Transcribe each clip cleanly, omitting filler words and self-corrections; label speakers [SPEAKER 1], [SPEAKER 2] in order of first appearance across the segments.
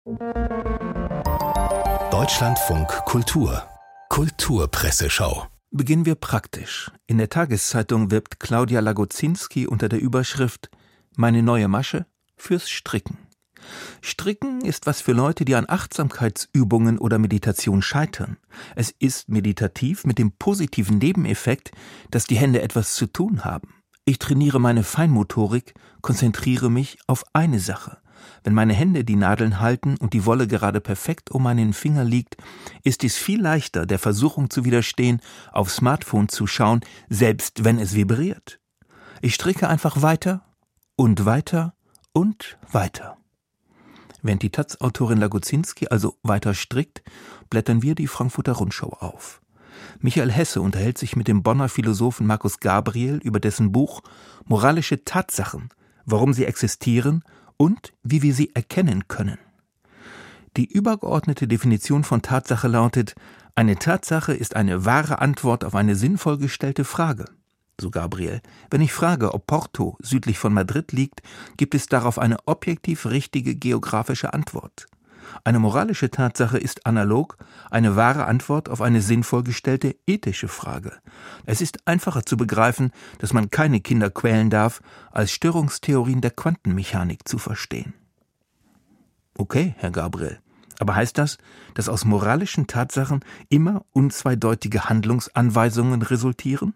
[SPEAKER 1] Deutschlandfunk Kultur Kulturpresseschau.
[SPEAKER 2] Beginnen wir praktisch. In der Tageszeitung wirbt Claudia Lagozinski unter der Überschrift »Meine neue Masche« fürs Stricken. Stricken ist was für Leute, die an Achtsamkeitsübungen oder Meditation scheitern. Es ist meditativ mit dem positiven Nebeneffekt, dass die Hände etwas zu tun haben. Ich trainiere meine Feinmotorik, konzentriere mich auf eine Sache. Wenn meine Hände die Nadeln halten und die Wolle gerade perfekt um meinen Finger liegt, ist es viel leichter, der Versuchung zu widerstehen, aufs Smartphone zu schauen, selbst wenn es vibriert. Ich stricke einfach weiter und weiter und weiter. Während die Taz-Autorin Lagozinski also weiter strickt, blättern wir die Frankfurter Rundschau auf. Michael Hesse unterhält sich mit dem Bonner Philosophen Markus Gabriel über dessen Buch »Moralische Tatsachen, warum sie existieren und wie wir sie erkennen können«. Die übergeordnete Definition von Tatsache lautet: Eine Tatsache ist eine wahre Antwort auf eine sinnvoll gestellte Frage. So Gabriel: Wenn ich frage, ob Porto südlich von Madrid liegt, gibt es darauf eine objektiv richtige geografische Antwort. Eine moralische Tatsache ist analog eine wahre Antwort auf eine sinnvoll gestellte ethische Frage. Es ist einfacher zu begreifen, dass man keine Kinder quälen darf, als Störungstheorien der Quantenmechanik zu verstehen. Okay, Herr Gabriel, aber heißt das, dass aus moralischen Tatsachen immer unzweideutige Handlungsanweisungen resultieren?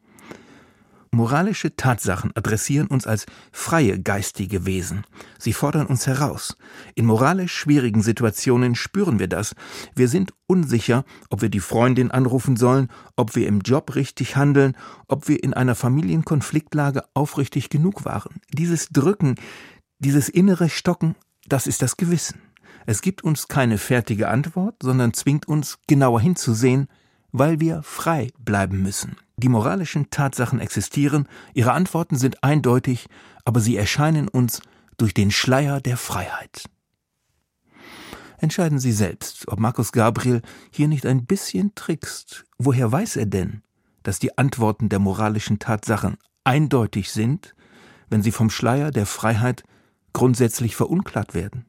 [SPEAKER 2] Moralische Tatsachen adressieren uns als freie geistige Wesen. Sie fordern uns heraus. In moralisch schwierigen Situationen spüren wir das. Wir sind unsicher, ob wir die Freundin anrufen sollen, ob wir im Job richtig handeln, ob wir in einer Familienkonfliktlage aufrichtig genug waren. Dieses Drücken, dieses innere Stocken, das ist das Gewissen. Es gibt uns keine fertige Antwort, sondern zwingt uns, genauer hinzusehen, weil wir frei bleiben müssen. Die moralischen Tatsachen existieren, ihre Antworten sind eindeutig, aber sie erscheinen uns durch den Schleier der Freiheit. Entscheiden Sie selbst, ob Markus Gabriel hier nicht ein bisschen trickst. Woher weiß er denn, dass die Antworten der moralischen Tatsachen eindeutig sind, wenn sie vom Schleier der Freiheit grundsätzlich verunklart werden?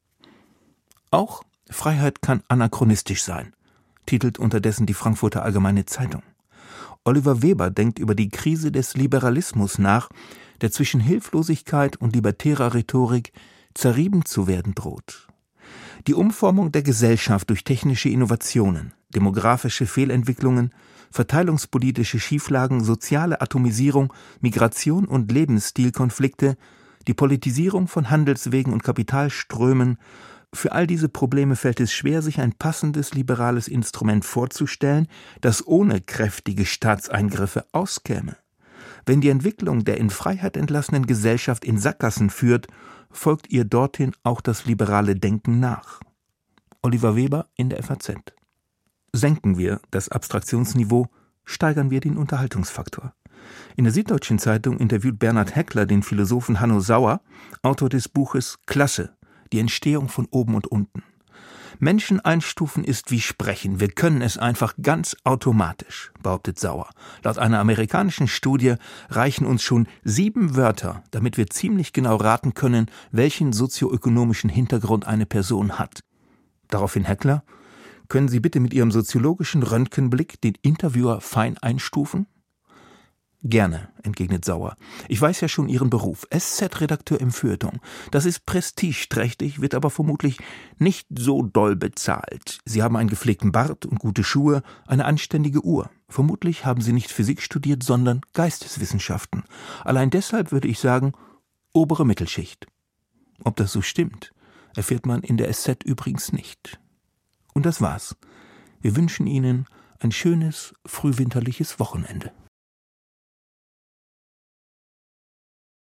[SPEAKER 2] Auch Freiheit kann anachronistisch sein, titelt unterdessen die Frankfurter Allgemeine Zeitung. Oliver Weber denkt über die Krise des Liberalismus nach, der zwischen Hilflosigkeit und libertärer Rhetorik zerrieben zu werden droht. Die Umformung der Gesellschaft durch technische Innovationen, demografische Fehlentwicklungen, verteilungspolitische Schieflagen, soziale Atomisierung, Migration und Lebensstilkonflikte, die Politisierung von Handelswegen und Kapitalströmen. Für all diese Probleme fällt es schwer, sich ein passendes liberales Instrument vorzustellen, das ohne kräftige Staatseingriffe auskäme. Wenn die Entwicklung der in Freiheit entlassenen Gesellschaft in Sackgassen führt, folgt ihr dorthin auch das liberale Denken nach. Oliver Weber in der FAZ. Senken wir das Abstraktionsniveau, steigern wir den Unterhaltungsfaktor. In der Süddeutschen Zeitung interviewt Bernhard Heckler den Philosophen Hanno Sauer, Autor des Buches »Klasse. Die Entstehung von oben und unten«. Menschen einstufen ist wie Sprechen. Wir können es einfach ganz automatisch, behauptet Sauer. Laut einer amerikanischen Studie reichen uns schon 7 Wörter, damit wir ziemlich genau raten können, welchen sozioökonomischen Hintergrund eine Person hat. Daraufhin Heckler: Können Sie bitte mit Ihrem soziologischen Röntgenblick den Interviewer fein einstufen? Gerne, entgegnet Sauer. Ich weiß ja schon Ihren Beruf, SZ-Redakteur im Feuilleton. Das ist prestigeträchtig, wird aber vermutlich nicht so doll bezahlt. Sie haben einen gepflegten Bart und gute Schuhe, eine anständige Uhr. Vermutlich haben Sie nicht Physik studiert, sondern Geisteswissenschaften. Allein deshalb würde ich sagen, obere Mittelschicht. Ob das so stimmt, erfährt man in der SZ übrigens nicht. Und das war's. Wir wünschen Ihnen ein schönes, frühwinterliches Wochenende.